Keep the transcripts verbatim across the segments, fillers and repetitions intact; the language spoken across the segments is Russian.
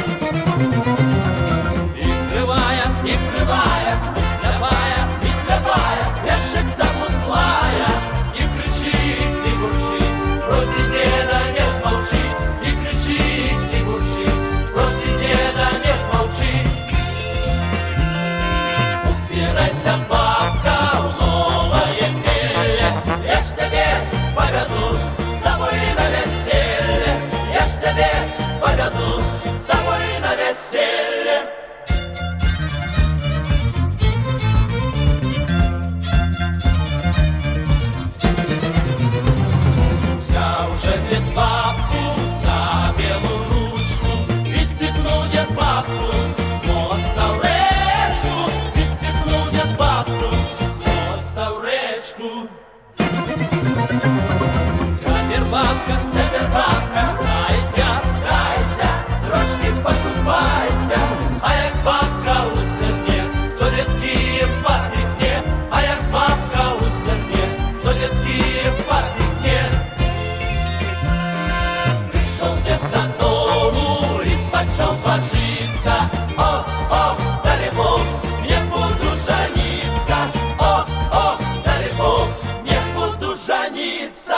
И кривая, и кривая, и слепая, и слепая, вешек тому злая. И кричить, и бурчить, против деда не смолчить. И кричить, и бурчить, против деда не смолчить. Убирайся, бабка, в новое мелье. Я ж тебе поведу с собой на веселье. Я ж тебе поведу с собой на веселье. Взял же дед бабку за белую ручку и спихнул дед бабку с моста в речку. И спихнул дед бабку с моста в речку. Теперь бабка, теперь бабка, кайся, кайся, трошки покупайся. А як бабка устигне, то дядки потихне. А як бабка устигне, то дядки потихне. Пришел дед додому и почал божиться. Ох, ох, далеко не буду жениться. Ох, ох, далеко не буду жениться.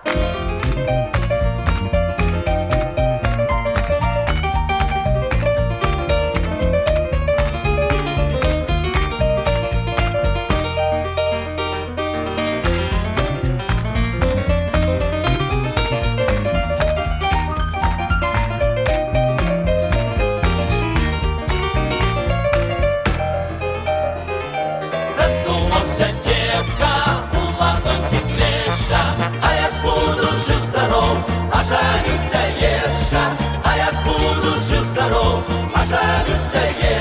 Раздумался детка, у ладоньки плеша. А як буду жив-здоров, а женюся ещё. А як буду жив-здоров, а женюся ещё.